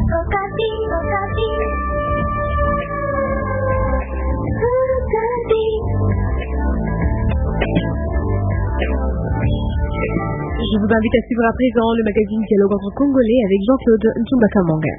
Je vous invite à suivre à présent le magazine Dialogue entre Congolais avec Jean-Claude Ntumbakamanga.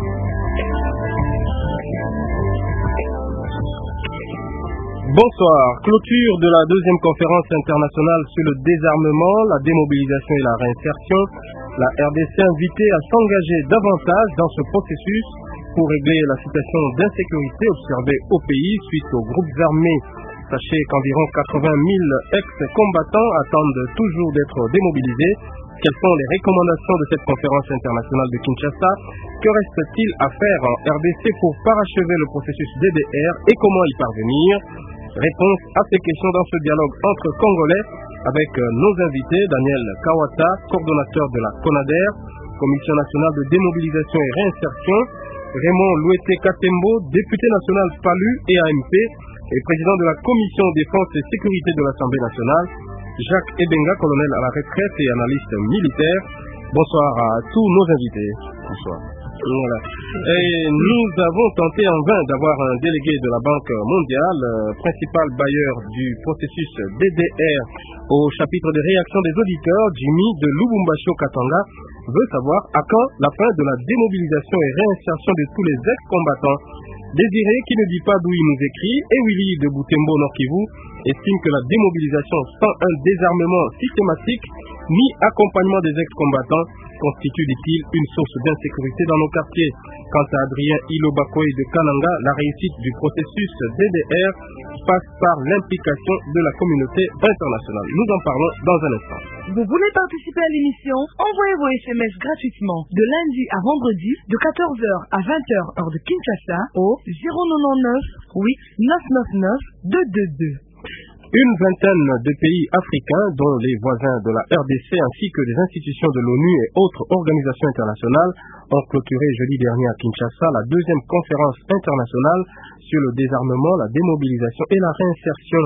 Bonsoir. Clôture de la deuxième conférence internationale sur le désarmement, la démobilisation et la réinsertion. La RDC invitée à s'engager davantage dans ce processus pour régler la situation d'insécurité observée au pays suite aux groupes armés. Sachez qu'environ 80 000 ex-combattants attendent toujours d'être démobilisés. Quelles sont les recommandations de cette conférence internationale de Kinshasa? Que reste-t-il à faire en RDC pour parachever le processus DDR et comment y parvenir? Réponse à ces questions dans ce dialogue entre Congolais avec nos invités, Daniel Kawata, coordonnateur de la CONADER, Commission nationale de démobilisation et réinsertion, Raymond Loueté Katembo, député national PALU et AMP, et président de la Commission défense et sécurité de l'Assemblée nationale, Jacques Ebenga, colonel à la retraite et analyste militaire. Bonsoir à tous nos invités. Bonsoir. Voilà. Et nous avons tenté en vain d'avoir un délégué de la Banque mondiale, principal bailleur du processus DDR au chapitre de réaction des auditeurs. Jimmy de Lubumbashi Katanga veut savoir à quand la fin de la démobilisation et réinsertion de tous les ex-combattants. Désiré, qui ne dit pas d'où il nous écrit, et Willy de Butembo Nord Kivu estime que la démobilisation sans un désarmement systématique ni accompagnement des ex-combattants constitue, dit-il, une source d'insécurité dans nos quartiers. Quant à Adrien Ilobakoy de Kananga, la réussite du processus DDR passe par l'implication de la communauté internationale. Nous en parlons dans un instant. Vous voulez participer à l'émission? Envoyez vos SMS gratuitement de lundi à vendredi de 14h à 20h heure de Kinshasa au 099 8 999 222. Une vingtaine de pays africains, dont les voisins de la RDC ainsi que des institutions de l'ONU et autres organisations internationales, ont clôturé jeudi dernier à Kinshasa la deuxième conférence internationale sur le désarmement, la démobilisation et la réinsertion.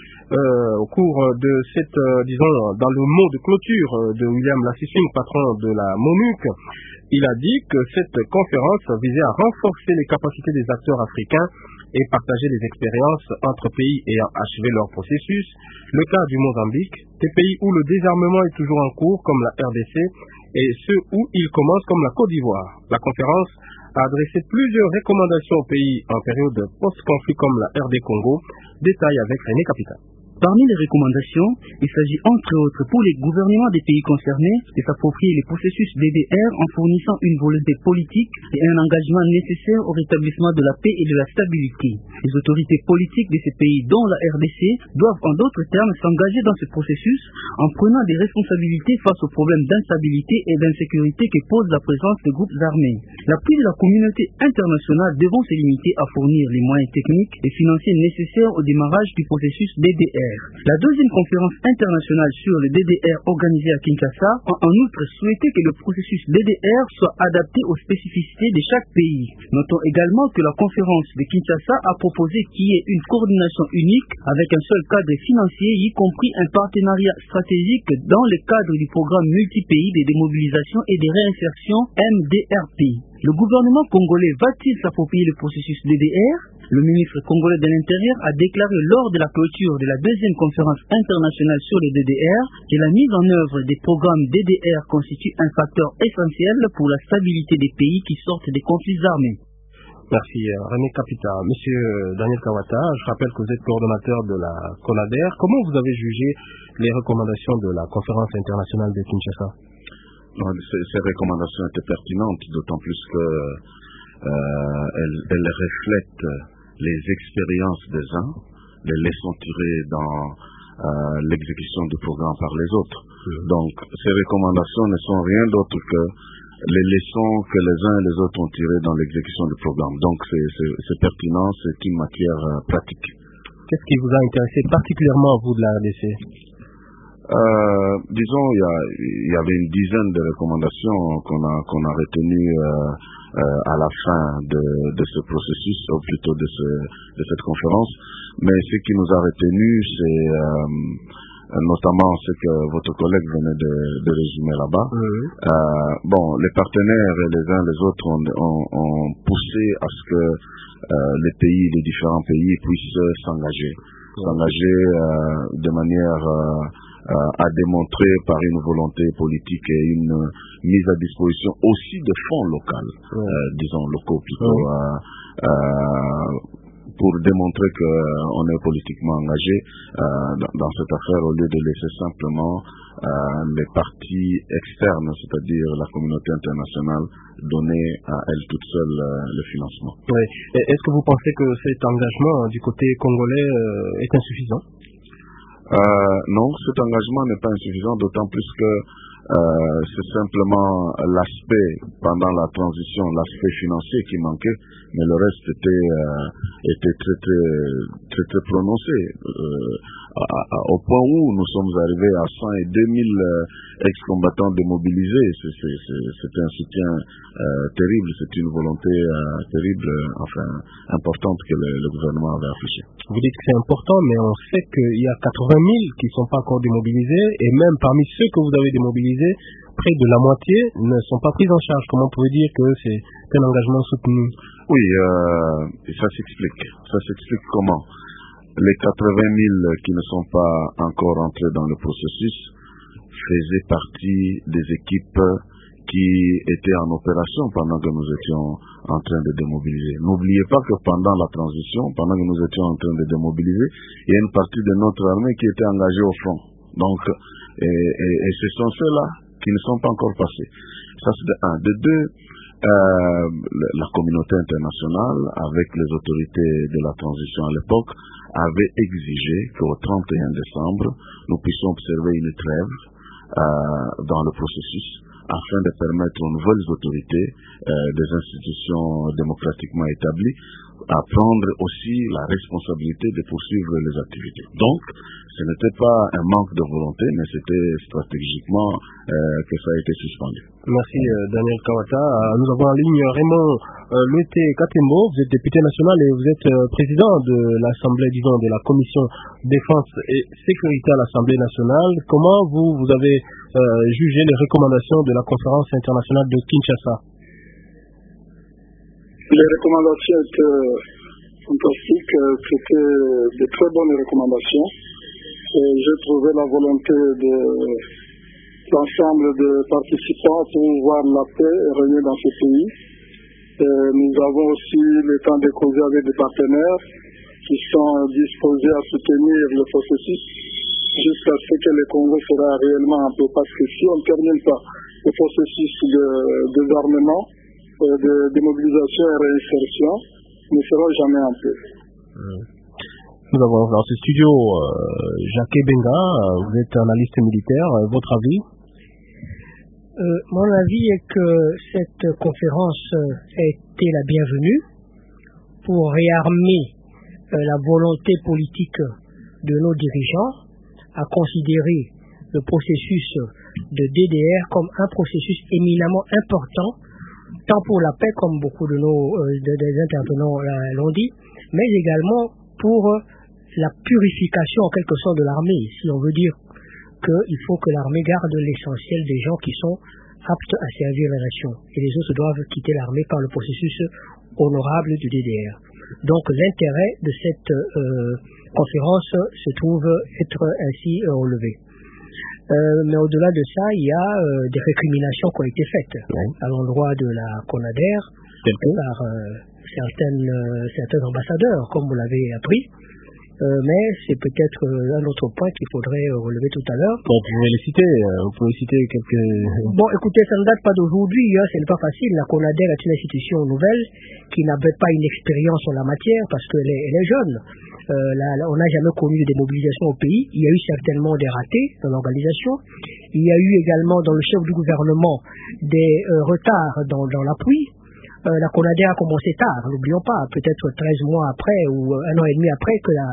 Au cours de cette, dans le mot de clôture de William Lassissine, patron de la MONUC, il a dit que cette conférence visait à renforcer les capacités des acteurs africains et partager les expériences entre pays ayant achevé leur processus. Le cas du Mozambique, des pays où le désarmement est toujours en cours, comme la RDC, et ceux où il commence, comme la Côte d'Ivoire. La conférence a adressé plusieurs recommandations aux pays en période post-conflit comme la RD Congo. Détail avec René Capita. Parmi les recommandations, il s'agit entre autres pour les gouvernements des pays concernés de s'approprier les processus DDR en fournissant une volonté politique et un engagement nécessaire au rétablissement de la paix et de la stabilité. Les autorités politiques de ces pays, dont la RDC, doivent en d'autres termes s'engager dans ce processus en prenant des responsabilités face aux problèmes d'instabilité et d'insécurité que pose la présence de groupes armés. L'appui de la communauté internationale devant se limiter à fournir les moyens techniques et financiers nécessaires au démarrage du processus DDR. La deuxième conférence internationale sur le DDR organisée à Kinshasa a en outre souhaité que le processus DDR soit adapté aux spécificités de chaque pays. Notons également que la conférence de Kinshasa a proposé qu'il y ait une coordination unique avec un seul cadre financier, y compris un partenariat stratégique dans le cadre du programme multi-pays de démobilisation et de réinsertion MDRP. Le gouvernement congolais va-t-il s'approprier le processus DDR? Le ministre congolais de l'Intérieur a déclaré lors de la clôture de la deuxième conférence internationale sur le DDR que la mise en œuvre des programmes DDR constitue un facteur essentiel pour la stabilité des pays qui sortent des conflits armés. Merci René Capita. Monsieur Daniel Kawata, je rappelle que vous êtes coordonnateur de la CONADER. Comment vous avez jugé les recommandations de la conférence internationale de Kinshasa? Ces recommandations étaient pertinentes, d'autant plus qu'elles reflètent les expériences des uns, les leçons tirées dans l'exécution du programme par les autres. Donc, ces recommandations ne sont rien d'autre que les leçons que les uns et les autres ont tirées dans l'exécution du programme. Donc, c'est pertinent, c'est une matière pratique. Qu'est-ce qui vous a intéressé particulièrement, vous, de la RDC? Disons, il y avait une dizaine de recommandations qu'on a retenues à la fin de ce processus, ou plutôt de cette conférence. Mais ce qui nous a retenus, c'est notamment ce que votre collègue venait de résumer là-bas. Les partenaires les uns les autres ont poussé à ce que les différents pays puissent s'engager de manière à démontrer par une volonté politique et une mise à disposition aussi de fonds locaux plutôt, pour démontrer qu'on est politiquement engagé dans cette affaire au lieu de laisser simplement les parties externes, c'est-à-dire la communauté internationale, donner à elle toute seule le financement. Oui. Est-ce que vous pensez que cet engagement du côté congolais est insuffisant? Non, cet engagement n'est pas insuffisant, d'autant plus que c'est simplement l'aspect, pendant la transition, l'aspect financier qui manquait, mais le reste était très prononcé. Au point où nous sommes arrivés à 100 et 2000 ex-combattants démobilisés, c'était un soutien terrible, c'est une volonté terrible, importante que le gouvernement avait affichée. Vous dites que c'est important, mais on sait qu'il y a 80 000 qui ne sont pas encore démobilisés, et même parmi ceux que vous avez démobilisés, près de la moitié ne sont pas pris en charge. Comment on peut dire que c'est un engagement soutenu? Oui, ça s'explique. Ça s'explique comment? Les 80 000 qui ne sont pas encore entrés dans le processus faisaient partie des équipes qui étaient en opération pendant que nous étions en train de démobiliser. N'oubliez pas que pendant la transition, pendant que nous étions en train de démobiliser, il y a une partie de notre armée qui était engagée au front. Donc, et ce sont ceux-là qui ne sont pas encore passés. Ça, c'est de un. De deux, la communauté internationale, avec les autorités de la transition à l'époque, avait exigé qu'au 31 décembre, nous puissions observer une trêve dans le processus afin de permettre aux nouvelles autorités des institutions démocratiquement établies à prendre aussi la responsabilité de poursuivre les activités. Donc, ce n'était pas un manque de volonté, mais c'était stratégiquement que ça a été suspendu. Merci Daniel Kawata. Nous avons en ligne Raymond Loueté Katembo. Vous êtes député national et vous êtes président de l'Assemblée, de la Commission Défense et Sécurité à l'Assemblée nationale. Comment vous avez jugé les recommandations de la conférence internationale de Kinshasa? Les recommandations étaient fantastiques, c'était de très bonnes recommandations. Et j'ai trouvé la volonté de l'ensemble des participants pour voir la paix régner dans ce pays. Et nous avons aussi le temps de causer avec des partenaires qui sont disposés à soutenir le processus jusqu'à ce que le Congo sera réellement un peu. Parce que si on ne termine pas le processus de désarmement, de démobilisation et réinsertion, ne sera jamais un peu. Nous avons dans ce studio Jacques Benga, vous êtes analyste militaire, votre avis? Mon avis est que cette conférence a été la bienvenue pour réarmer la volonté politique de nos dirigeants à considérer le processus de DDR comme un processus éminemment important, tant pour la paix, comme beaucoup de nos des intervenants l'ont dit, mais également pour la purification en quelque sorte de l'armée, si on veut dire qu'il faut que l'armée garde l'essentiel des gens qui sont aptes à servir la nation, et les autres doivent quitter l'armée par le processus honorable du DDR. Donc l'intérêt de cette conférence se trouve être ainsi relevé. Mais au-delà de ça, il y a des récriminations qui ont été faites à l'endroit de la CONADER par certains ambassadeurs, comme vous l'avez appris. Mais c'est peut-être un autre point qu'il faudrait relever tout à l'heure. Donc vous pouvez citer quelques... Bon, écoutez, ça ne date pas d'aujourd'hui, ce n'est pas facile. La CONADER est une institution nouvelle qui n'avait pas une expérience en la matière parce qu'elle est jeune. On n'a jamais connu de démobilisation au pays. Il y a eu certainement des ratés dans l'organisation. Il y a eu également dans le chef du gouvernement des retards dans l'appui. La CONADER a commencé tard, n'oublions pas, peut-être 13 mois après ou un an et demi après que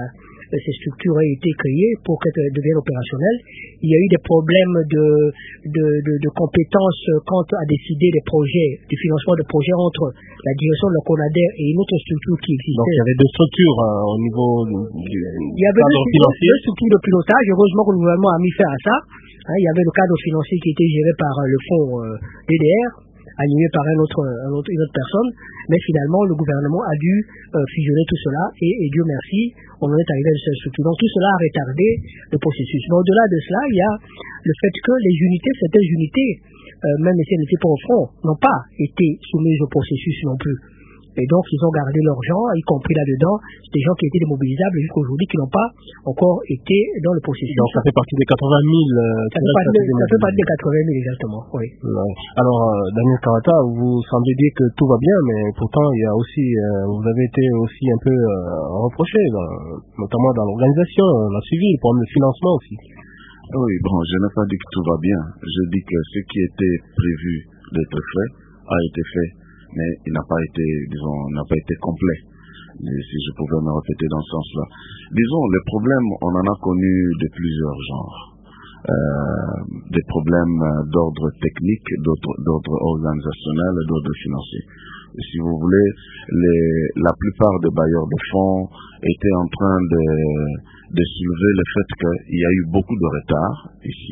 ces structures aient été créées pour qu'elles deviennent opérationnelles. Il y a eu des problèmes de compétences quant à décider des projets, du financement de projets entre la direction de la CONADER et une autre structure qui existait. Donc il y avait deux structures au niveau du cadre financier. Deux structures de pilotage. Heureusement que le gouvernement a mis fin à ça. Il y avait le cadre financier qui était géré par le fonds DDR, animé par une autre personne, mais finalement le gouvernement a dû fusionner tout cela et Dieu merci, on en est arrivé à une seule structure. Donc tout cela a retardé le processus. Mais au-delà de cela, il y a le fait que certaines unités, même si elles n'étaient pas au front, n'ont pas été soumises au processus non plus. Et donc, ils ont gardé leurs gens, y compris là-dedans, des gens qui étaient démobilisables jusqu'aujourd'hui, qui n'ont pas encore été dans le processus. Donc, ça fait partie des 80 000. Ça fait partie des 80 000, exactement, oui. Ouais. Alors, Daniel Karata, vous semblez dire que tout va bien, mais pourtant, il y a aussi, vous avez été aussi un peu reproché, notamment dans l'organisation, la civile, pour le financement aussi. Oui, bon, je n'ai pas dit que tout va bien. Je dis que ce qui était prévu d'être fait a été fait. Mais il n'a pas été complet, si je pouvais me répéter dans ce sens-là. Disons, les problèmes, on en a connu de plusieurs genres. Des problèmes d'ordre technique, d'ordre organisationnel et d'ordre financier. Et si vous voulez, la plupart des bailleurs de fonds étaient en train de soulever le fait qu'il y a eu beaucoup de retard. Ici,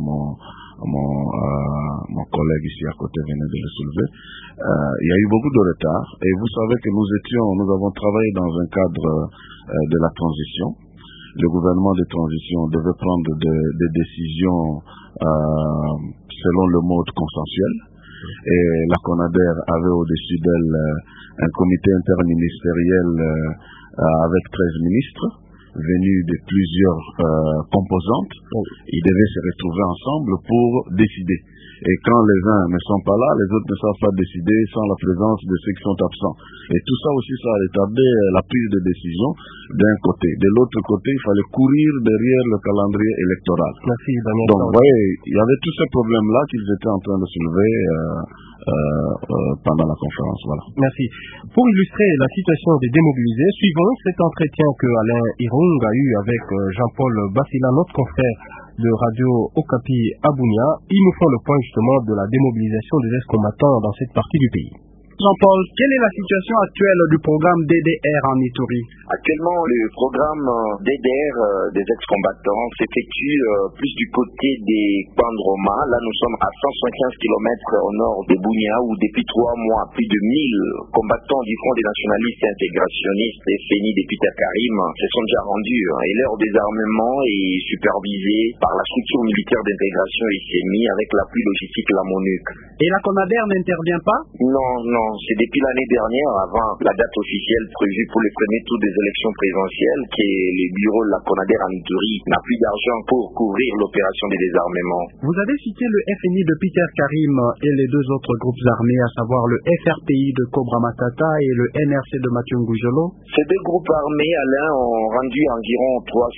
mon collègue ici à côté venait de le soulever. Il y a eu beaucoup de retard et vous savez que nous avons travaillé dans un cadre de la transition. Le gouvernement de transition devait prendre des décisions selon le mode consensuel et la CONADER avait au-dessus d'elle un comité interministériel avec 13 ministres venus de plusieurs composantes. Ils devaient se retrouver ensemble pour décider. Et quand les uns ne sont pas là, les autres ne savent pas décider sans la présence de ceux qui sont absents. Et tout ça aussi, ça a retardé la prise de décision d'un côté. De l'autre côté, il fallait courir derrière le calendrier électoral. Merci, Daniel. Donc, vous voyez, il y avait tous ces problèmes-là qu'ils étaient en train de soulever pendant la conférence. Voilà. Merci. Pour illustrer la situation des démobilisés, suivons cet entretien que Alain Irung a eu avec Jean-Paul Bassila, notre confrère de Radio Okapi à Bunia. Ils nous font le point justement de la démobilisation des ex-combattants dans cette partie du pays. Jean-Paul, quelle est la situation actuelle du programme DDR en Ituri? Actuellement, le programme DDR des ex-combattants s'effectue plus du côté des Pandroma. Là, nous sommes à 175 km au nord de Bunia, où depuis 3 mois, plus de 1000 combattants du Front des nationalistes et intégrationnistes, FNI de Peter Karim, se sont déjà rendus. Et leur désarmement est supervisé par la structure militaire d'intégration ICMI avec l'appui logistique La MONUC. Et la CONADER n'intervient pas? Non. C'est depuis l'année dernière, avant la date officielle prévue pour le premier tour des élections présidentielles, que le bureau de la CONADER en Ituri n'a plus d'argent pour couvrir l'opération de désarmement. Vous avez cité le FNI de Peter Karim et les deux autres groupes armés, à savoir le FRPI de Cobra Matata et le NRC de Mathieu Ngoujolo. Ces deux groupes armés, Alain, ont rendu environ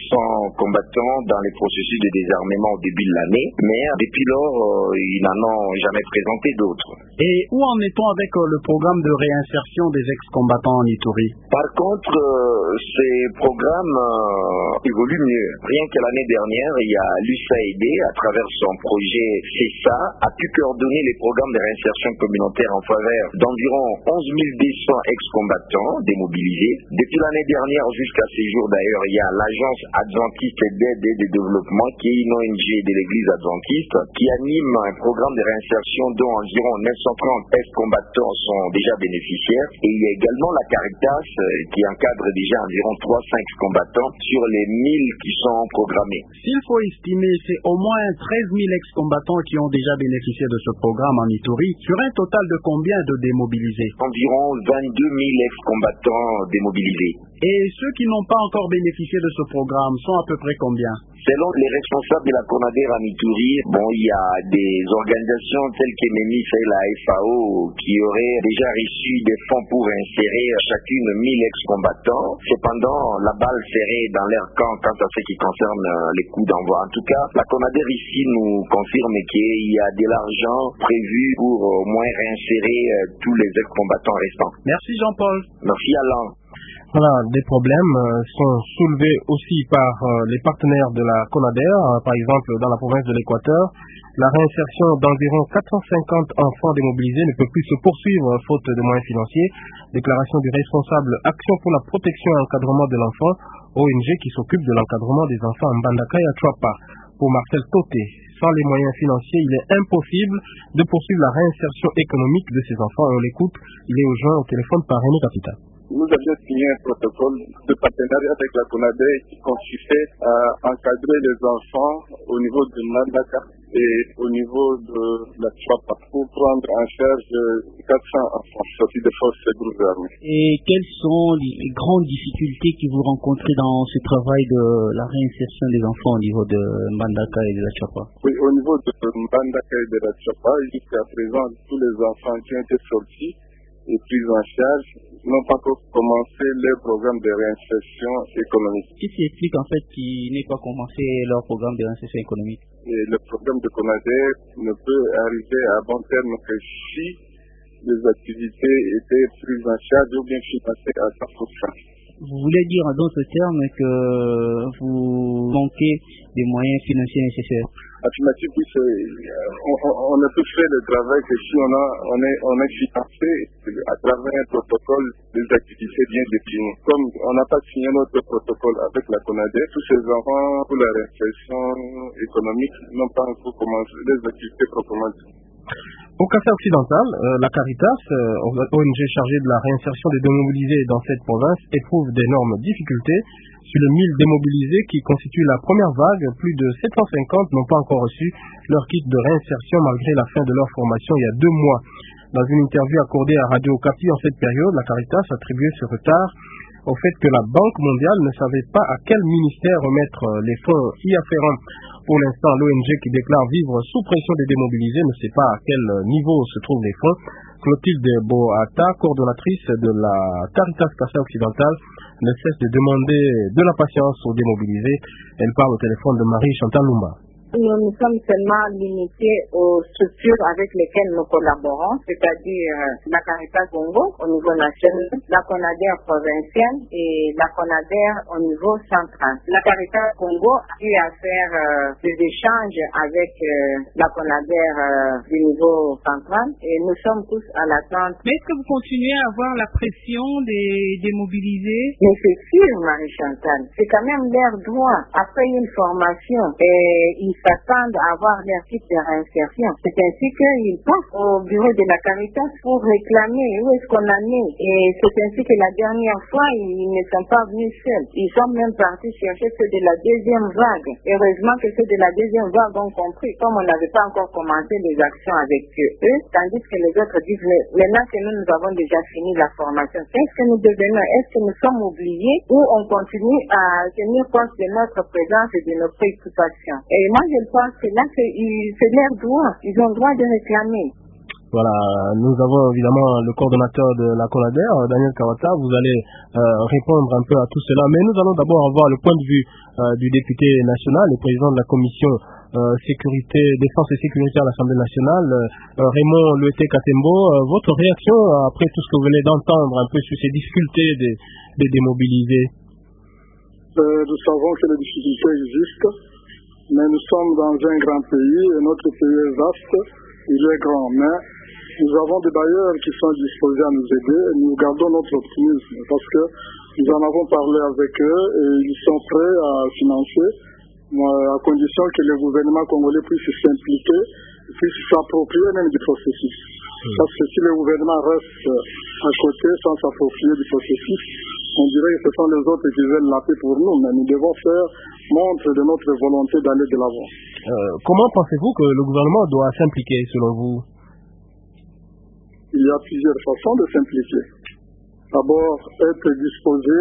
300 combattants dans les processus de désarmement au début de l'année, mais depuis lors, ils n'en ont jamais présenté d'autres. Et où en est-on avec le programme de réinsertion des ex-combattants en Ituri? Par contre, ces programmes évoluent mieux. Rien que l'année dernière, il y a l'USAID, à travers son projet CESA, a pu coordonner les programmes de réinsertion communautaire en faveur d'environ 11 200 ex-combattants démobilisés. Depuis l'année dernière jusqu'à ces jours d'ailleurs, il y a l'Agence adventiste d'aide et de développement, qui est une ONG de l'Église adventiste, qui anime un programme de réinsertion dont environ 930 ex-combattants sont déjà bénéficiaires. Et il y a également la Caritas qui encadre déjà environ 300 combattants sur les 1000 qui sont programmés. S'il faut estimer, c'est au moins 13 000 ex-combattants qui ont déjà bénéficié de ce programme en Ituri, sur un total de combien de démobilisés? Environ 22 000 ex-combattants démobilisés. Et ceux qui n'ont pas encore bénéficié de ce programme sont à peu près combien? Selon les responsables de la CONADER en Ituri, il y a des organisations telles que MEMIF et la FAO qui auraient déjà reçu des fonds pour insérer chacune 1000 ex-combattants. Cependant, la balle serait dans leur camp quant à ce qui concerne les coûts d'envoi. En tout cas, la CONADER ici nous confirme qu'il y a de l'argent prévu pour au moins réinsérer tous les ex-combattants restants. Merci Jean-Paul. Merci Alain. Voilà, des problèmes sont soulevés aussi par les partenaires de la CONADER, par exemple dans la province de l'Équateur. La réinsertion d'environ 450 enfants démobilisés ne peut plus se poursuivre faute de moyens financiers. Déclaration du responsable Action pour la protection et l'encadrement de l'enfant, ONG qui s'occupe de l'encadrement des enfants en Mbandaka et à Chouapa. Pour Marcel Toté, sans les moyens financiers, il est impossible de poursuivre la réinsertion économique de ces enfants. On l'écoute, il est au joint au téléphone par René Capita. Nous avions signé un protocole de partenariat avec la CONADER qui consistait à encadrer les enfants au niveau de Mbandaka et au niveau de la Chouapa pour prendre en charge 400 enfants sortis des forces de groupes armés. Et quelles sont les grandes difficultés que vous rencontrez dans ce travail de la réinsertion des enfants au niveau de Mbandaka et de la Chouapa? Oui, au niveau de Mbandaka et de la Chouapa, jusqu'à présent, tous les enfants qui ont été sortis et pris en charge n'ont pas encore commencé leur programme de réinsertion économique. Qu'est-ce qui explique en fait qu'ils n'aient pas commencé leur programme de réinsertion économique? Et le programme de CONADER ne peut arriver à bon terme que si les activités étaient prises en charge ou bien financées à 100%. Vous voulez dire en d'autres termes que vous manquez des moyens financiers nécessaires? Affirmatif, oui, on ne peut faire le travail que si on est financé à travers un protocole des activités bien définies. Comme on n'a pas signé notre protocole avec la CONADER, tous ces enfants pour la réinsertion économique n'ont pas encore commencé les activités proprement dites. Au Kassai occidental, la Caritas, ONG chargée de la réinsertion des démobilisés dans cette province, éprouve d'énormes difficultés. Sur les 1000 démobilisés qui constituent la première vague, plus de 750 n'ont pas encore reçu leur kit de réinsertion malgré la fin de leur formation il y a 2 mois. Dans une interview accordée à Radio Okapi en cette période, la Caritas attribuait ce retard au fait que la Banque mondiale ne savait pas à quel ministère remettre les fonds y afférents. Pour l'instant, l'ONG qui déclare vivre sous pression des démobilisés ne sait pas à quel niveau se trouvent les fonds. Clotilde Boata, coordonnatrice de la Caritas Kassai occidental, ne cesse de demander de la patience aux démobilisés. Elle parle au téléphone de Marie-Chantal Lumba. Nous nous sommes seulement limités aux structures avec lesquelles nous collaborons, c'est-à-dire la Caritas Congo au niveau national, la CONADER provinciale et la CONADER au niveau central. La Caritas Congo a eu à faire des échanges avec la CONADER du niveau central et nous sommes tous à l'attente. Mais est-ce que vous continuez à avoir la pression des démobilisés? Mais c'est sûr, Marie-Chantal, c'est quand même leur droit. Après une formation, et ils s'attendent à avoir leur kit de réinsertion. C'est ainsi qu'ils passent au bureau de la Caritas pour réclamer où est-ce qu'on en est. Et c'est ainsi que la dernière fois, ils ne sont pas venus seuls. Ils sont même partis chercher ceux de la deuxième vague. Heureusement que ceux de la deuxième vague ont compris, comme on n'avait pas encore commencé les actions avec eux, tandis que les autres disent, maintenant que nous avons déjà fini la formation, qu'est-ce que nous devenons? Est-ce que nous sommes oubliés ou on continue à tenir compte de notre présence et de nos préoccupations? Et moi, je pense que là, c'est leur droit. Ils ont le droit de réclamer. Voilà, nous avons évidemment le coordonnateur de la CONADER, Daniel Kawata. Vous allez répondre un peu à tout cela. Mais nous allons d'abord avoir le point de vue du député national et président de la commission sécurité, défense et sécurité à l'Assemblée nationale, Raymond Loueté Katembo. Votre réaction après tout ce que vous venez d'entendre un peu sur ces difficultés des démobilisés? Nous savons que les difficultés existent. Mais nous sommes dans un grand pays et notre pays est vaste, il est grand. Mais nous avons des bailleurs qui sont disposés à nous aider et nous gardons notre optimisme parce que nous en avons parlé avec eux et ils sont prêts à financer à condition que le gouvernement congolais puisse s'impliquer, puisse s'approprier même du processus. Parce que si le gouvernement reste à côté sans s'approprier du processus, on dirait que ce sont les autres qui veulent la paix pour nous, mais nous devons faire montre de notre volonté d'aller de l'avant. Comment pensez-vous que le gouvernement doit s'impliquer selon vous? Il y a plusieurs façons de s'impliquer. D'abord, être disposé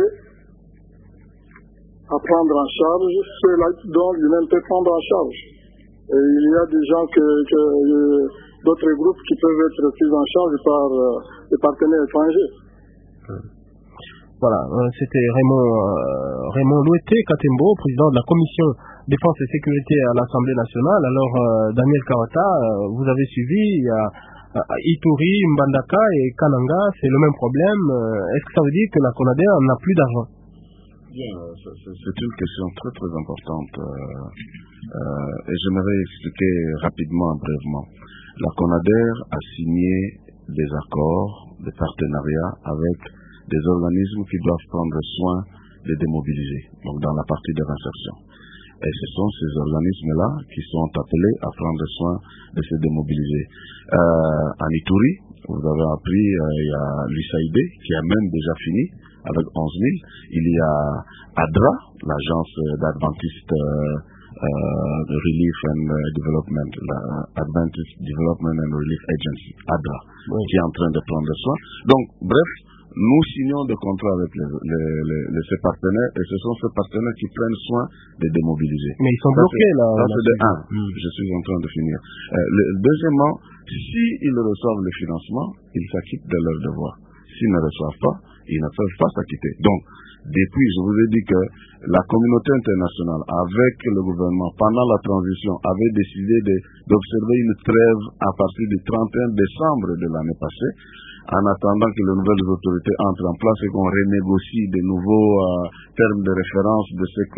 à prendre en charge ceux-là dont lui-même peut prendre en charge. Et il y a des gens d'autres groupes qui peuvent être pris en charge par des partenaires étrangers. Voilà, c'était Raymond Loueté Katembo, président de la commission défense et sécurité à l'Assemblée nationale. Alors, Daniel Kawata, vous avez suivi, il y a Ituri, Mbandaka et Kananga, c'est le même problème. Est-ce que ça veut dire que la CONADER n'a plus d'argent? C'est une question très très importante et j'aimerais expliquer rapidement, brièvement. La CONADER a signé des accords, des partenariats avec des organismes qui doivent prendre soin de démobiliser, donc dans la partie de réinsertion. Et ce sont ces organismes-là qui sont appelés à prendre soin de se démobiliser. En Ituri, vous avez appris, il y a l'USAID qui a même déjà fini avec 11 000. Il y a ADRA, l'agence d'Adventist Relief and Development, la Adventist Development and Relief Agency, ADRA, qui est en train de prendre soin. Donc, bref, nous signons des contrats avec ces partenaires et ce sont ces partenaires qui prennent soin de démobiliser. Mais ils sont bloqués là. Ça c'est de 1. Je suis en train de finir. Deuxièmement, s'ils reçoivent le financement, ils s'acquittent de leurs devoirs. S'ils ne reçoivent pas, ils ne peuvent pas s'acquitter. Donc, depuis, je vous ai dit que la communauté internationale, avec le gouvernement, pendant la transition, avait décidé d'observer une trêve à partir du 31 décembre de l'année passée, en attendant que les nouvelles autorités entrent en place et qu'on renégocie de nouveaux termes de référence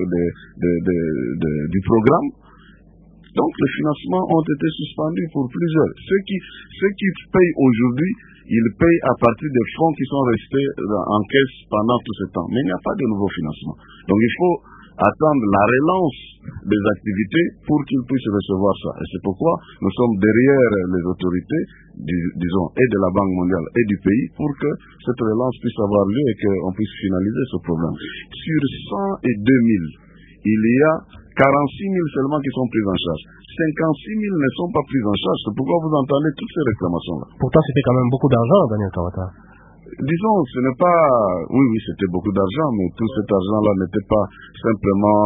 du programme. Donc, les financements ont été suspendus pour plusieurs. Ceux qui payent aujourd'hui, ils payent à partir des fonds qui sont restés en caisse pendant tout ce temps. Mais il n'y a pas de nouveau financement. Donc, il faut attendre la relance des activités pour qu'ils puissent recevoir ça. Et c'est pourquoi nous sommes derrière les autorités, disons, et de la Banque mondiale et du pays pour que cette relance puisse avoir lieu et qu'on puisse finaliser ce problème. Sur 102 000, il y a 46 000 seulement qui sont pris en charge. 56 000 ne sont pas pris en charge. C'est pourquoi vous entendez toutes ces réclamations-là. Pourtant, c'était quand même beaucoup d'argent, Daniel Kawata. Disons, ce n'est pas... Oui, c'était beaucoup d'argent, mais tout cet argent-là n'était pas simplement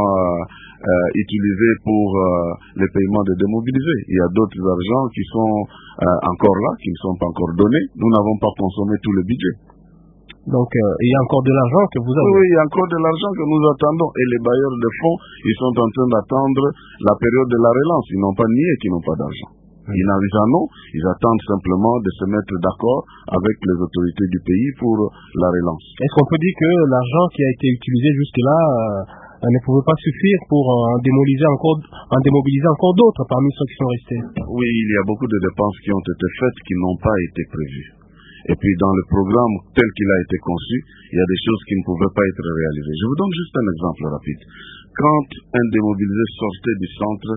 utilisé pour les paiements de démobilisés. Il y a d'autres argents qui sont encore là, qui ne sont pas encore donnés. Nous n'avons pas consommé tout le budget. Donc, il y a encore de l'argent que vous avez. Oui, il y a encore de l'argent que nous attendons. Et les bailleurs de fonds, ils sont en train d'attendre la période de la relance. Ils n'ont pas nié qu'ils n'ont pas d'argent. Ils en ont, ils attendent simplement de se mettre d'accord avec les autorités du pays pour la relance. Est-ce qu'on peut dire que l'argent qui a été utilisé jusque-là ne pouvait pas suffire pour en démobiliser encore d'autres parmi ceux qui sont restés? Oui, il y a beaucoup de dépenses qui ont été faites qui n'ont pas été prévues. Et puis dans le programme tel qu'il a été conçu, il y a des choses qui ne pouvaient pas être réalisées. Je vous donne juste un exemple rapide. Quand un démobilisé sortait du centre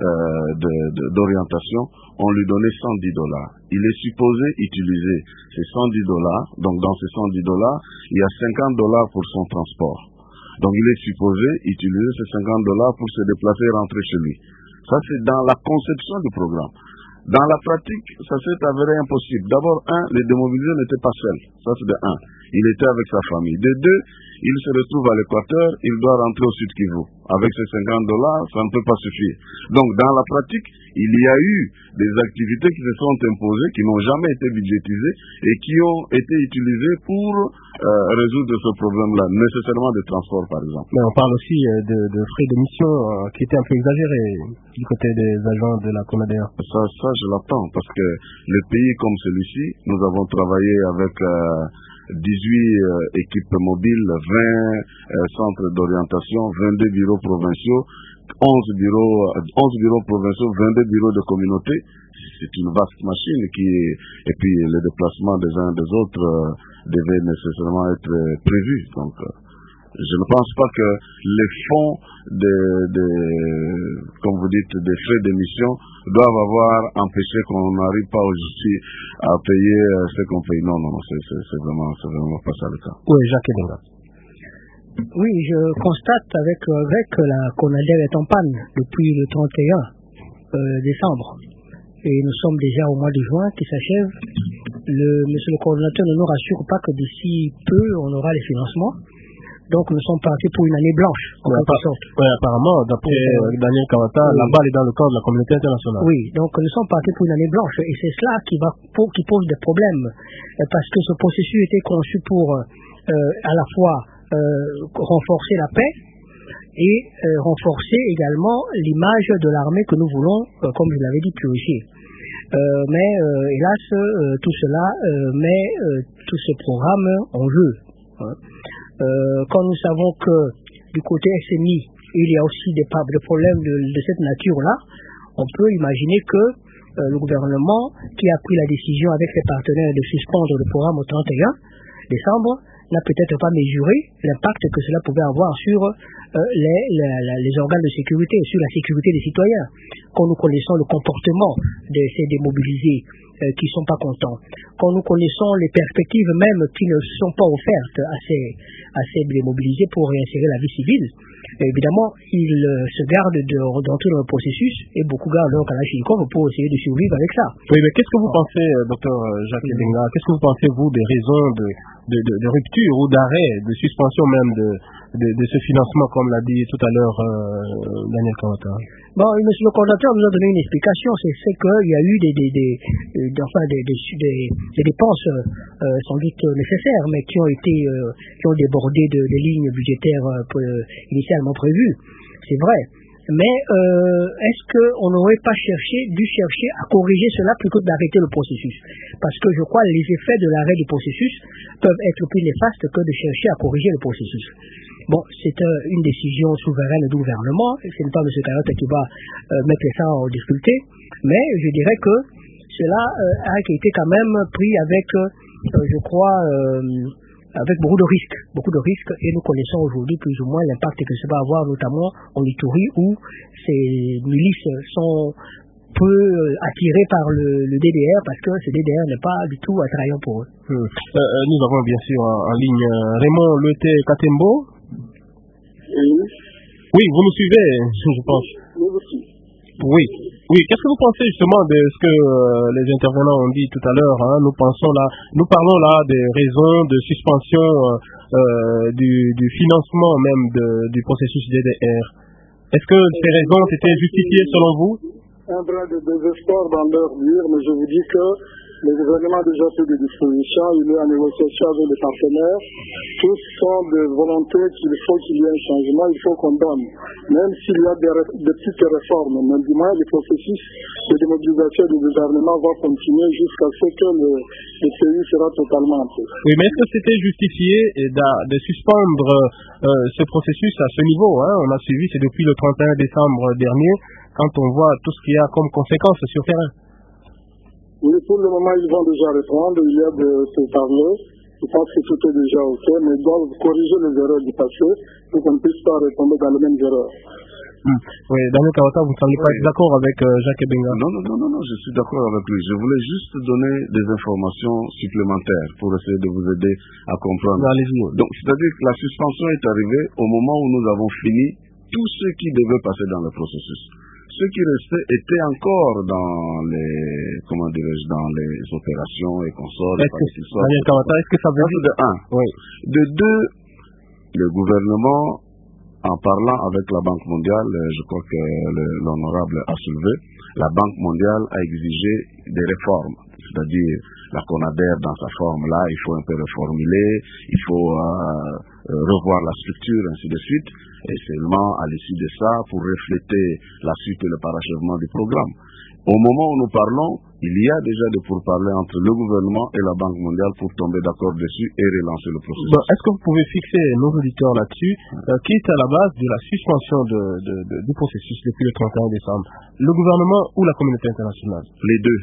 d'orientation, on lui donnait $110. Il est supposé utiliser ces $110, donc dans ces $110, il y a $50 pour son transport. Donc il est supposé utiliser ces $50 pour se déplacer et rentrer chez lui. Ça c'est dans la conception du programme. Dans la pratique, ça s'est avéré impossible. D'abord, les démobilisés n'étaient pas seuls. Ça c'est de 1. Il était avec sa famille. De 2, il se retrouve à l'Équateur, il doit rentrer au Sud Kivu. Avec ces $50, ça ne peut pas suffire. Donc, dans la pratique, il y a eu des activités qui se sont imposées, qui n'ont jamais été budgétisées et qui ont été utilisées pour résoudre ce problème-là, nécessairement de transport, par exemple. Mais on parle aussi de frais de mission qui étaient un peu exagérés du côté des agents de la CONADER. Ça, je l'attends, parce que les pays comme celui-ci, nous avons travaillé avec 18 équipes mobiles, 20 centres d'orientation, 22 bureaux provinciaux, 11 bureaux provinciaux, 22 bureaux de communauté. C'est une vaste machine et puis le déplacement des uns des autres devait nécessairement être prévu. Donc, je ne pense pas que les fonds comme vous dites, des frais d'émission doivent avoir empêché qu'on n'arrive pas aujourd'hui à payer ce qu'on paye. Non, c'est vraiment pas ça le cas. Oui, Jacques Edenga. Oui, je constate avec regret que la CONADER est en panne depuis le 31 décembre. Et nous sommes déjà au mois de juin qui s'achève. Monsieur le coordinateur ne nous rassure pas que d'ici peu, on aura les financements. Donc nous sommes partis pour une année blanche, en quelque sorte. Oui, apparemment, d'après Daniel Kawata, la balle est dans le camp de la communauté internationale. Oui, donc nous sommes partis pour une année blanche. Et c'est cela qui pose des problèmes. Parce que ce processus était conçu pour à la fois renforcer la paix et renforcer également l'image de l'armée que nous voulons, comme je l'avais dit, purifier. Mais hélas, tout cela met tout ce programme en jeu. Quand nous savons que du côté SMI, il y a aussi des problèmes de cette nature-là, on peut imaginer que le gouvernement qui a pris la décision avec ses partenaires de suspendre le programme au 31 décembre n'a peut-être pas mesuré l'impact que cela pouvait avoir sur les organes de sécurité, sur la sécurité des citoyens. Quand nous connaissons le comportement de ces démobilisés qui ne sont pas contents, quand nous connaissons les perspectives même qui ne sont pas offertes à ces démobilisés pour réinsérer la vie civile, évidemment, ils se gardent d'entrer dans le processus et beaucoup gardent leur Kalachnikov pour essayer de survivre avec ça. Oui, mais qu'est-ce que vous pensez, docteur Jacques Ebenga, qu'est-ce que vous pensez, vous, des raisons de rupture ou d'arrêt, de suspension même de ce financement, comme l'a dit tout à l'heure Daniel Kawata? Bon, monsieur le coordinateur nous a donné une explication, c'est qu'il y a eu des dépenses sans doute nécessaires, mais qui ont débordé des lignes budgétaires initialement prévues. C'est vrai. Mais est-ce qu'on n'aurait pas dû chercher à corriger cela plutôt que d'arrêter le processus? Parce que je crois que les effets de l'arrêt du processus peuvent être plus néfastes que de chercher à corriger le processus. Bon, c'est une décision souveraine du gouvernement. Ce n'est pas M. Kayota qui va mettre ça en difficulté. Mais je dirais que cela a été quand même pris avec, je crois, avec beaucoup de risques, et nous connaissons aujourd'hui plus ou moins l'impact que ça va avoir, notamment en Ituri, où ces milices sont peu attirées par le DDR, parce que ce DDR n'est pas du tout attrayant pour eux. Nous avons bien sûr en ligne Raymond Lete Katembo. Oui, vous nous suivez, je pense. Oui. Qu'est-ce que vous pensez justement de ce que les intervenants ont dit tout à l'heure, hein? Nous parlons là des raisons de suspension du financement même du processus DDR. Est-ce que ces raisons ont été justifiées selon vous? Un brin de désespoir dans leur dire, mais je vous dis que le gouvernement a déjà pris des dispositions, il est en négociation avec les partenaires, tous sont de volonté qu'il faut qu'il y ait un changement, il faut qu'on donne. Même s'il y a des petites réformes, mais du moins le processus de démobilisation du gouvernement va continuer jusqu'à ce que le pays sera totalement en paix. Oui, mais est-ce que c'était justifié de suspendre ce processus à ce niveau, hein? On a suivi, c'est depuis le 31 décembre dernier, quand on voit tout ce qu'il y a comme conséquences sur terrain. Oui, pour le moment, ils vont déjà répondre, il y a de se parler. Je pense que tout est déjà OK, mais ils doivent corriger les erreurs du passé pour qu'on ne puisse pas retomber dans les mêmes erreurs. Oui, Daniel Kawata, vous ne semblez pas être d'accord avec Jacques Ebenga? Non, je suis d'accord avec lui. Je voulais juste donner des informations supplémentaires pour essayer de vous aider à comprendre. Donc, c'est-à-dire que la suspension est arrivée au moment où nous avons fini tout ce qui devait passer dans le processus. Ce qui restait était encore dans les opérations et consorts. Daniel Kawata, est-ce que ça veut dire de un? Oui. De deux, le gouvernement, en parlant avec la Banque mondiale, je crois que l'honorable a soulevé, la Banque mondiale a exigé des réformes. C'est-à-dire, la CONADER dans sa forme-là, il faut un peu reformuler, il faut revoir la structure, ainsi de suite, et seulement à l'issue de ça, pour refléter la suite et le parachèvement du programme. Au moment où nous parlons, il y a déjà des pourparlers entre le gouvernement et la Banque mondiale pour tomber d'accord dessus et relancer le processus. Bon, est-ce que vous pouvez fixer nos auditeurs là-dessus, qui est à la base de la suspension du processus depuis le 31 décembre? Le gouvernement ou la communauté internationale? Les deux.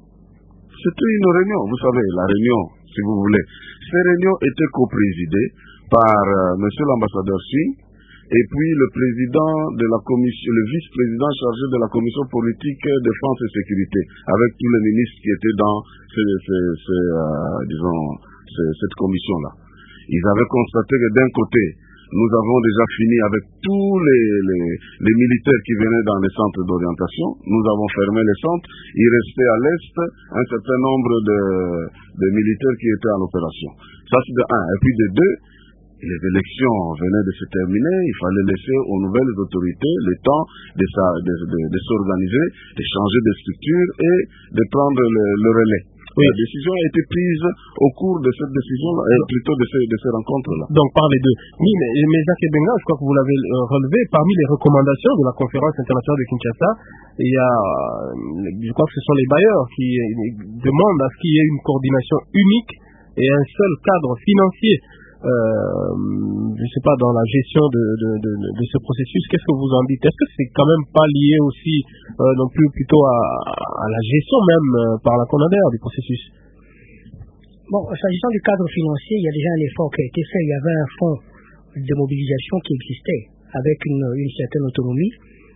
C'était une réunion, vous savez, la réunion, si vous voulez. Ces réunions étaient coprésidées par monsieur l'ambassadeur Singh, et puis le président de la commission, le vice-président chargé de la commission politique, défense et sécurité, avec tous les ministres qui étaient dans cette commission-là. Ils avaient constaté que d'un côté, nous avons déjà fini avec tous les militaires qui venaient dans les centres d'orientation. Nous avons fermé les centres. Il restait à l'est un certain nombre de militaires qui étaient en opération. Ça, c'est de un. Et puis de deux, les élections venaient de se terminer, il fallait laisser aux nouvelles autorités le temps de s'organiser, de changer de structure et de prendre le relais. Oui. La décision a été prise au cours de cette décision, plutôt de ces rencontres-là. Donc par les deux. Oui, mais Jacques Ebenga, je crois que vous l'avez relevé, parmi les recommandations de la conférence internationale de Kinshasa, il y a, je crois que ce sont les bailleurs qui demandent à ce qu'il y ait une coordination unique et un seul cadre financier. Je sais pas, dans la gestion de ce processus, qu'est-ce que vous en dites? Est-ce que c'est quand même pas lié aussi non plus plutôt à la gestion même par la CONADER du processus? Bon, s'agissant du cadre financier, il y a déjà un effort qui a été fait. Il y avait un fonds de mobilisation qui existait avec une certaine autonomie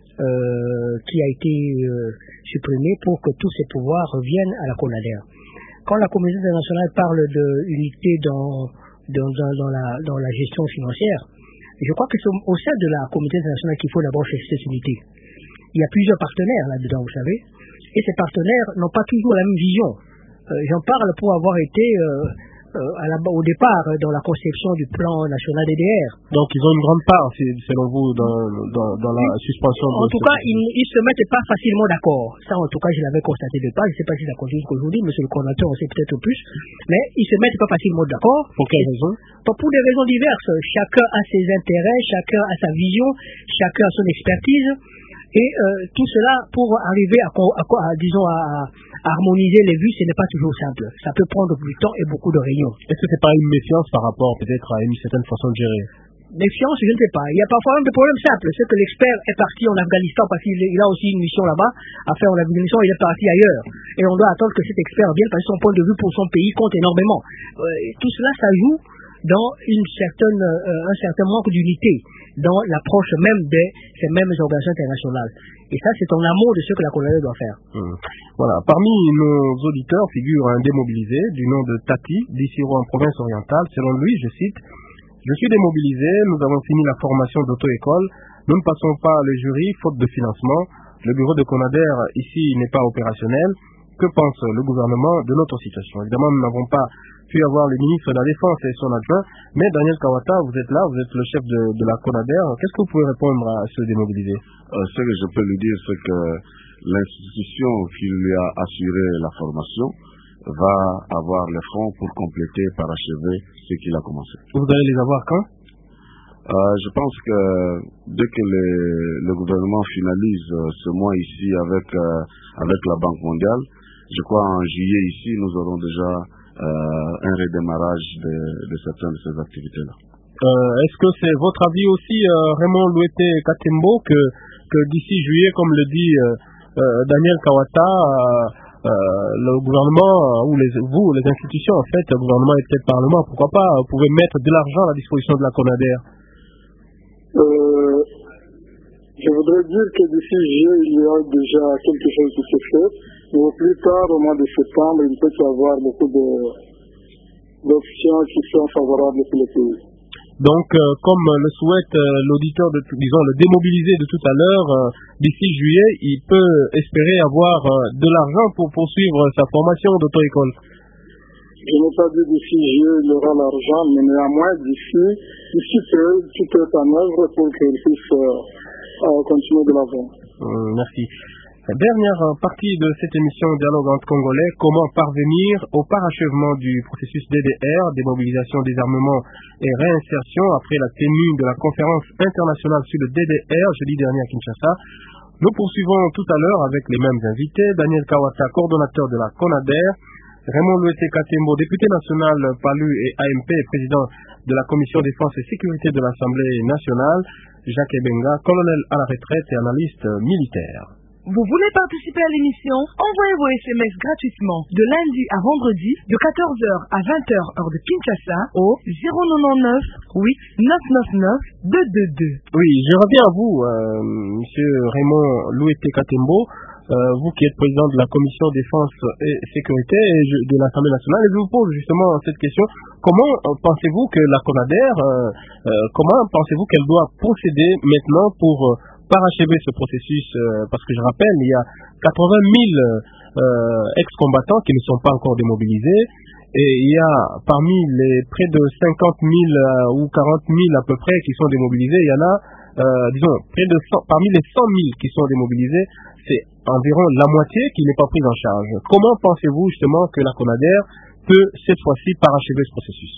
qui a été supprimé pour que tous ces pouvoirs reviennent à la CONADER. Quand la communauté internationale parle d'unité dans la gestion financière, je crois que c'est au sein de la communauté internationale qu'il faut d'abord chercher cette unité. Il y a plusieurs partenaires là-dedans, vous savez, et ces partenaires n'ont pas toujours la même vision. J'en parle pour avoir été au départ dans la conception du plan national DDR. Donc ils ont une grande part, selon vous, dans la suspension. En tout cas, ils se mettent pas facilement d'accord. Ça, en tout cas, je l'avais constaté de part. Je ne sais pas si ça continue jusqu'aujourd'hui, monsieur le coordinateur, on sait peut-être plus. Mais ils se mettent pas facilement d'accord. Pour quelles raisons? Pour des raisons diverses. Chacun a ses intérêts, chacun a sa vision, chacun a son expertise. Et tout cela, pour arriver à harmoniser les vues, ce n'est pas toujours simple. Ça peut prendre du temps et beaucoup de réunions. Est-ce que c'est pas une méfiance par rapport peut-être à une certaine façon de gérer? Méfiance, je ne sais pas. Il y a parfois même des problèmes simples. C'est que l'expert est parti en Afghanistan parce qu'il a aussi une mission là-bas à faire en Afghanistan, il est parti ailleurs. Et on doit attendre que cet expert vienne parce que son point de vue pour son pays compte énormément. Tout cela, ça joue dans un certain manque d'unité dans l'approche même de ces mêmes organisations internationales. Et ça, c'est en amont de ce que la CONADER doit faire. Voilà. Parmi nos auditeurs figure un démobilisé du nom de Tati, d'Issiro en province orientale. Selon lui, je cite, « Je suis démobilisé, nous avons fini la formation d'auto-école, nous ne passons pas le jury, faute de financement. Le bureau de CONADER ici n'est pas opérationnel. Que pense le gouvernement de notre situation ?» Évidemment, nous n'avons pas pu avoir le ministre de la Défense et son adjoint, mais Daniel Kawata, vous êtes là, vous êtes le chef de la CONADER. Qu'est-ce que vous pouvez répondre à ce démobilisé? Ce que je peux lui dire, c'est que l'institution qui lui a assuré la formation va avoir les fonds pour compléter, parachever ce qu'il a commencé. Vous allez les avoir quand? Je pense que dès que le gouvernement finalise ce mois ici avec la Banque mondiale, je crois en juillet ici, nous aurons déjà un redémarrage de certaines de ces activités-là. Est-ce que c'est votre avis aussi, Raymond Louete Katembo, que d'ici juillet, comme le dit Daniel Kawata, le gouvernement, ou les institutions, en fait, le gouvernement et peut-être le Parlement, pourquoi pas, vous pouvez mettre de l'argent à la disposition de la CONADER? Je voudrais dire que d'ici juillet, il y a déjà quelque chose qui se fait. Mais au plus tard, au mois de septembre, il peut y avoir beaucoup d'options qui sont favorables pour le pays. Donc, comme le souhaite l'auditeur, le démobilisé de tout à l'heure, d'ici juillet, il peut espérer avoir de l'argent pour poursuivre sa formation d'auto-école. Je n'ai pas dit d'ici juillet, il y aura l'argent, mais néanmoins, d'ici peu, tout est en œuvre pour qu'il puisse continuer de l'avant. Merci. Dernière partie de cette émission Dialogue entre Congolais, comment parvenir au parachèvement du processus DDR, démobilisation, désarmement et réinsertion après la tenue de la conférence internationale sur le DDR jeudi dernier à Kinshasa. Nous poursuivons tout à l'heure avec les mêmes invités, Daniel Kawata, coordonnateur de la CONADER, Raymond Louete Katembo, député national PALU et AMP, président de la Commission défense et sécurité de l'Assemblée nationale, Jacques Ebenga, colonel à la retraite et analyste militaire. Vous voulez participer à l'émission? Envoyez vos SMS gratuitement de lundi à vendredi de 14h à 20h heure de Kinshasa au 099 8 999 222. Oui, je reviens à vous, monsieur Raymond Louete Katembo, vous qui êtes président de la Commission défense et sécurité de l'Assemblée nationale, et je vous pose justement cette question. Comment pensez-vous que la CONADER, comment pensez-vous qu'elle doit procéder maintenant pour parachever ce processus, parce que je rappelle, il y a 80 000 ex-combattants qui ne sont pas encore démobilisés, et il y a parmi les près de 50 000 ou 40 000 à peu près qui sont démobilisés, il y en a disons, parmi les 100 000 qui sont démobilisés, c'est environ la moitié qui n'est pas prise en charge. Comment pensez-vous justement que la CONADER peut cette fois-ci parachever ce processus?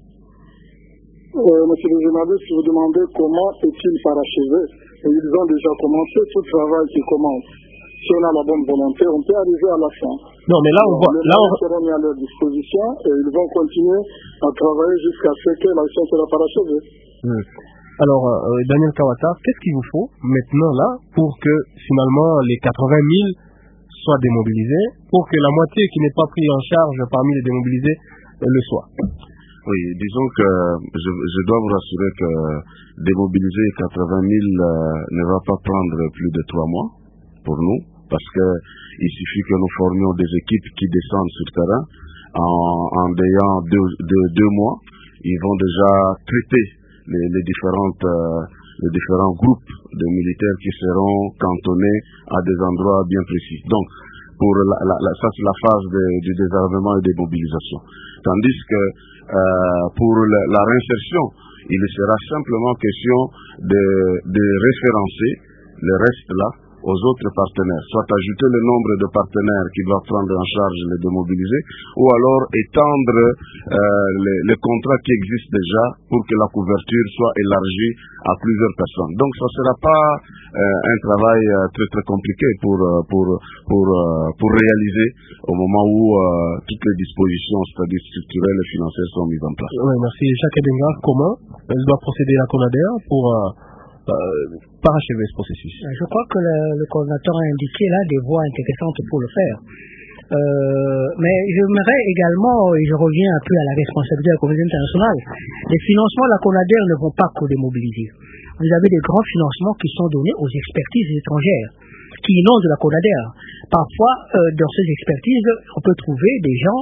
Monsieur le journaliste, vous demandez comment est-il parachevé. Et ils ont déjà commencé, tout travail qui commence. Si on a la bonne volonté, on peut arriver à la fin. Non, mais là, on voit. Les gens seront mis à leur disposition et ils vont continuer à travailler jusqu'à ce que l'action sera parachevée. Alors, Daniel Kawata, qu'est-ce qu'il vous faut maintenant là pour que finalement les 80 000 soient démobilisés, pour que la moitié qui n'est pas prise en charge parmi les démobilisés le soit? Oui, disons que je dois vous rassurer que démobiliser 80 000 ne va pas prendre plus de 3 mois pour nous, parce que il suffit que nous formions des équipes qui descendent sur le terrain. En ayant 2 mois, ils vont déjà traiter les différents groupes de militaires qui seront cantonnés à des endroits bien précis. Donc, pour ça c'est la phase du désarmement et des mobilisations. Tandis que pour la réinsertion, il sera simplement question de référencer le reste là aux autres partenaires, soit ajouter le nombre de partenaires qui doivent prendre en charge les démobilisés, ou alors étendre les contrats qui existent déjà pour que la couverture soit élargie à plusieurs personnes. Donc ça ne sera pas un travail très très compliqué pour réaliser au moment où toutes les dispositions, c'est-à-dire structurelles et financières, sont mises en place. Oui, merci. Jacques Ebenga, comment elle doit procéder la CONADER pour parachever ce processus? Je crois que le coordinateur a indiqué là des voies intéressantes pour le faire. Mais j'aimerais également, et je reviens un peu à la responsabilité de la communauté internationale, les financements de la CONADER ne vont pas co-démobiliser. Vous avez des grands financements qui sont donnés aux expertises étrangères, qui inondent la CONADER. Parfois, dans ces expertises, on peut trouver des gens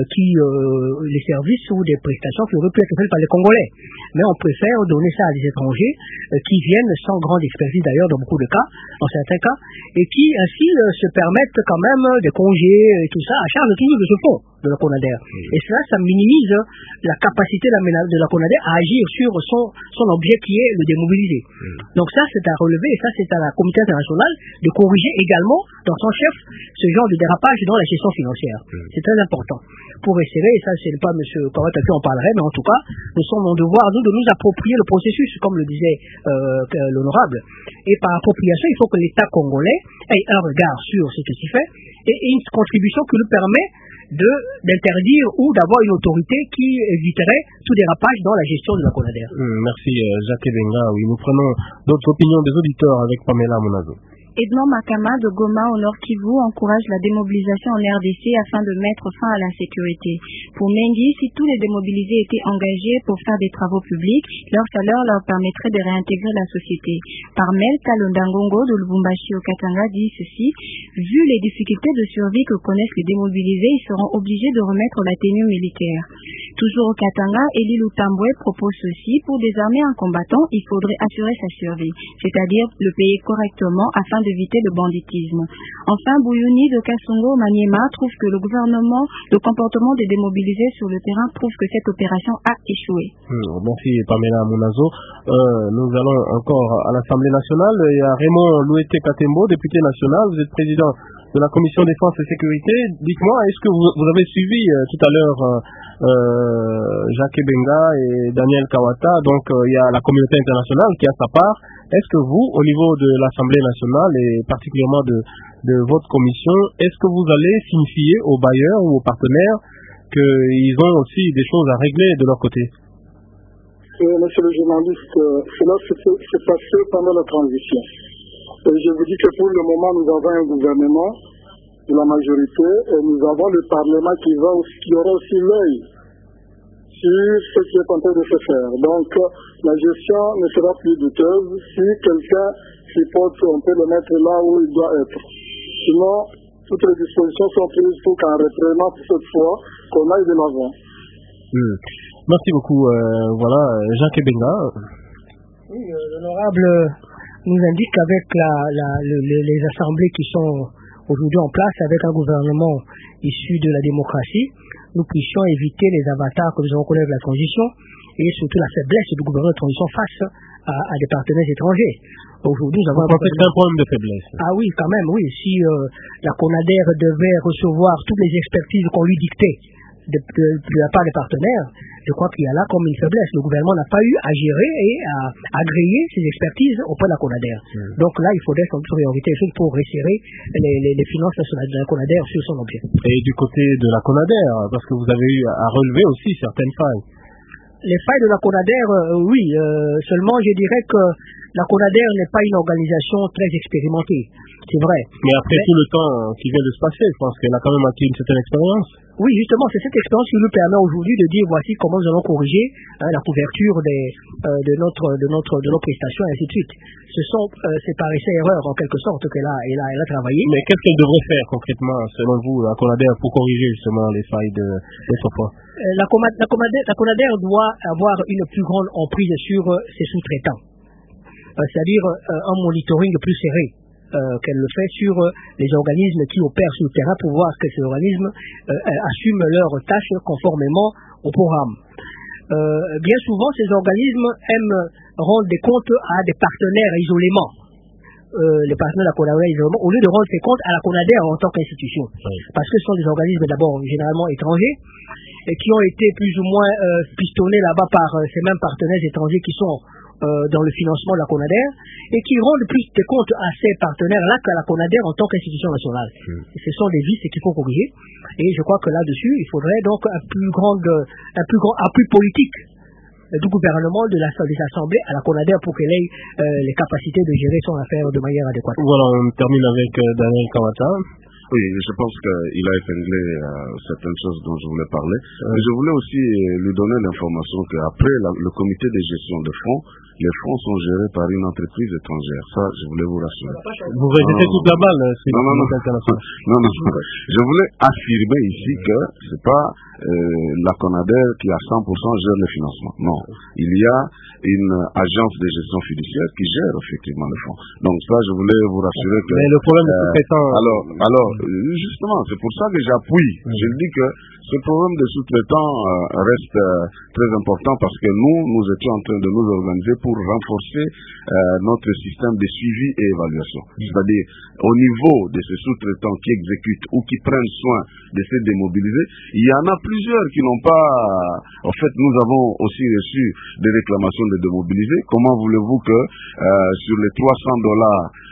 les services ou des prestations qui auraient pu être faites par les Congolais. Mais on préfère donner ça à des étrangers qui viennent sans grande expertise d'ailleurs dans beaucoup de cas, dans certains cas, et qui ainsi se permettent quand même des congés et tout ça à charge toujours de ce fonds de la CONADER. Et cela, ça minimise la capacité de la CONADER à agir sur son objet qui est le démobiliser. Donc ça, c'est à relever, et ça, c'est à la communauté internationale de corriger également dans son chef ce genre de dérapage dans la gestion financière. C'est très important. Pour essayer, et ça, c'est pas M. Kawata qui en parlerait, mais en tout cas, nous sommes en devoir, nous, de nous approprier le processus, comme le disait l'honorable. Et par appropriation, il faut que l'État congolais ait un regard sur ce qui s'y fait et une contribution qui nous permet d'interdire ou d'avoir une autorité qui éviterait tout dérapage dans la gestion de la CONADER. Merci Jacques Ebenga. Oui, nous prenons d'autres opinions des auditeurs avec Pamela Monazo. Edmond Makama de Goma au Nord Kivu encourage la démobilisation en RDC afin de mettre fin à l'insécurité. Pour Mengi, si tous les démobilisés étaient engagés pour faire des travaux publics, leur salaire leur permettrait de réintégrer la société. Parmel Kalondangongo de Lubumbashi au Katanga dit ceci: vu les difficultés de survie que connaissent les démobilisés, ils seront obligés de remettre la tenue militaire. Toujours au Katanga, Eli Lutambwe propose ceci: pour désarmer un combattant, il faudrait assurer sa survie, c'est-à-dire le payer correctement afin d'éviter le banditisme. Enfin, Bouyouni de Kasongo Maniema trouve que le comportement des démobilisés sur le terrain prouve que cette opération a échoué. Merci Pamela Monazo. Nous allons encore à l'Assemblée nationale. Il y a Raymond Louete Katembo, député national. Vous êtes président de la Commission Défense et Sécurité. Dites-moi, est-ce que vous avez suivi tout à l'heure Jacques Ebenga et Daniel Kawata? Donc il y a la communauté internationale qui a sa part. Est-ce que vous, au niveau de l'Assemblée nationale et particulièrement de votre commission, est-ce que vous allez signifier aux bailleurs ou aux partenaires qu'ils ont aussi des choses à régler de leur côté? Monsieur le journaliste, cela s'est passé pendant la transition. Et je vous dis que pour le moment, nous avons un gouvernement de la majorité et nous avons le Parlement qui aura aussi l'œil sur ce qui est en train de se faire. Donc, la gestion ne sera plus douteuse. Si quelqu'un chipote, on peut le mettre là où il doit être. Sinon, toutes les dispositions sont prises pour qu'en reprenant cette fois, qu'on aille de l'avant. Merci beaucoup. Voilà, Jacques Ebenga. Oui, l'honorable nous indique qu'avec les assemblées qui sont aujourd'hui en place, avec un gouvernement issu de la démocratie, nous puissions éviter les avatars que nous avons connus avec la transition et surtout la faiblesse du gouvernement de transition face à des partenaires étrangers. Aujourd'hui, nous avons c'est un problème de faiblesse. Ah oui, quand même, oui. Si la CONADER devait recevoir toutes les expertises qu'on lui dictait de la part des partenaires, je crois qu'il y a là comme une faiblesse. Le gouvernement n'a pas eu à gérer et à agréer ces expertises auprès de la CONADER. Donc là, il faudrait sans doute priorité pour resserrer les finances nationales de la CONADER sur son objet. Et du côté de la CONADER, parce que vous avez eu à relever aussi certaines failles. Les failles de la CONADER, oui. Seulement, je dirais que la CONADER n'est pas une organisation très expérimentée. C'est vrai. Mais après tout le temps qui vient de se passer, je pense qu'elle a quand même acquis une certaine expérience. Oui, justement, c'est cette expérience qui nous permet aujourd'hui de dire voici comment nous allons corriger la couverture de nos prestations et ainsi de suite. C'est par essai-erreur en quelque sorte qu'elle a travaillé. Mais qu'est-ce qu'elle devrait faire concrètement, selon vous, la CONADER, pour corriger justement les failles d'autrefois? La CONADER doit avoir une plus grande emprise sur ses sous-traitants, c'est-à-dire un monitoring plus serré qu'elle le fait sur les organismes qui opèrent sur le terrain pour voir que ces organismes assument leurs tâches conformément au programme. Bien souvent, ces organismes aiment rendre des comptes à des partenaires isolément. Les partenaires de la CONADER isolément, au lieu de rendre ces comptes à la CONADER en tant qu'institution. Parce que ce sont des organismes d'abord généralement étrangers et qui ont été plus ou moins pistonnés là-bas par ces mêmes partenaires étrangers qui sont dans le financement de la CONADER et qui rendent plus des comptes à ces partenaires-là qu'à la CONADER en tant qu'institution nationale. Ce sont des vices qu'il faut corriger et je crois que là-dessus, il faudrait donc un plus grand appui politique du gouvernement de des assemblées à la CONADER pour qu'elle ait les capacités de gérer son affaire de manière adéquate. Voilà, on termine avec Daniel Kawata. Oui, je pense qu'il a épinglé certaines choses dont je voulais parler. Mais je voulais aussi lui donner l'information qu'après le comité de gestion de fonds, les fonds sont gérés par une entreprise étrangère. Ça, je voulais vous rassurer. Vous rejetez toute la balle, c'est Non. Je voulais affirmer ici que c'est pas la CONADER qui à 100% gère le financement. Non. Il y a une agence de gestion fiduciaire qui gère effectivement le fonds. Donc ça, je voulais vous rassurer que... Mais le problème de sous-traitants... Alors, justement, c'est pour ça que j'appuie. Je dis que ce problème de sous-traitants reste très important parce que nous étions en train de nous organiser pour renforcer notre système de suivi et évaluation. C'est-à-dire, au niveau de ces sous-traitants qui exécutent ou qui prennent soin de se démobiliser, il y en a plusieurs qui n'ont pas... En fait, nous avons aussi reçu des réclamations de démobiliser. Comment voulez-vous que sur les $300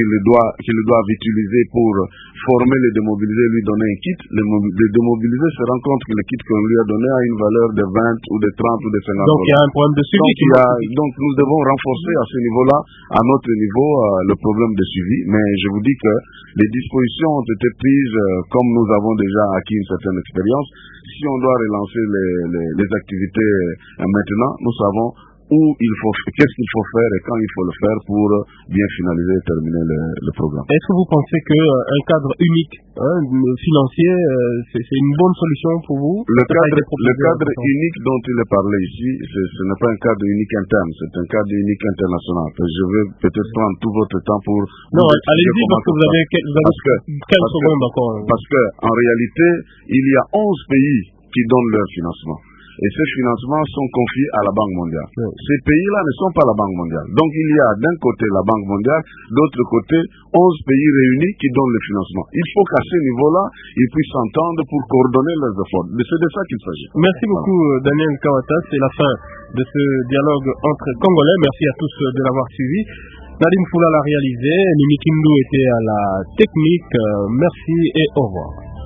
qu'ils doivent utiliser pour former les démobilisés, lui donner un kit, les démobilisés se rendent compte que le kit qu'on lui a donné a une valeur de 20 ou de 30 ou de 50 $. Donc il y a un problème de suivi. Donc nous devons renforcer à ce niveau-là, à notre niveau, le problème de suivi. Mais je vous dis que les dispositions ont été prises comme nous avons déjà acquis une certaine expérience. Si on doit relancer les activités maintenant, nous savons qu'est-ce qu'il faut faire et quand il faut le faire pour bien finaliser et terminer le programme. Est-ce que vous pensez qu'un cadre unique financier, c'est une bonne solution pour vous? Le cadre unique dont il est parlé ici, ce n'est pas un cadre unique interne, c'est un cadre unique international. Je vais peut-être prendre tout votre temps pour... Non, allez-y parce que vous avez quelques secondes encore. Parce qu'en réalité, il y a 11 pays qui donnent leur financement. Et ces financements sont confiés à la Banque mondiale. Ces pays-là ne sont pas la Banque mondiale. Donc il y a d'un côté la Banque mondiale, d'autre côté 11 pays réunis qui donnent le financement. Il faut qu'à ce niveau-là, ils puissent s'entendre pour coordonner leurs efforts. Mais c'est de ça qu'il s'agit. Merci beaucoup Daniel Kawata. C'est la fin de ce dialogue entre Congolais. Merci à tous de l'avoir suivi. Nadim Foula l'a réalisé. Mimi Kindou était à la technique. Merci et au revoir.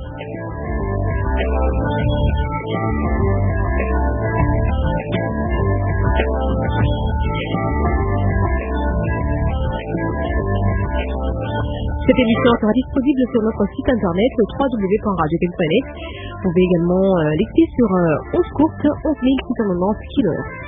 Cette émission sera disponible sur notre site internet www.radiotel.net. Vous pouvez également l'écouter sur 11 courtes 11 690 kHz.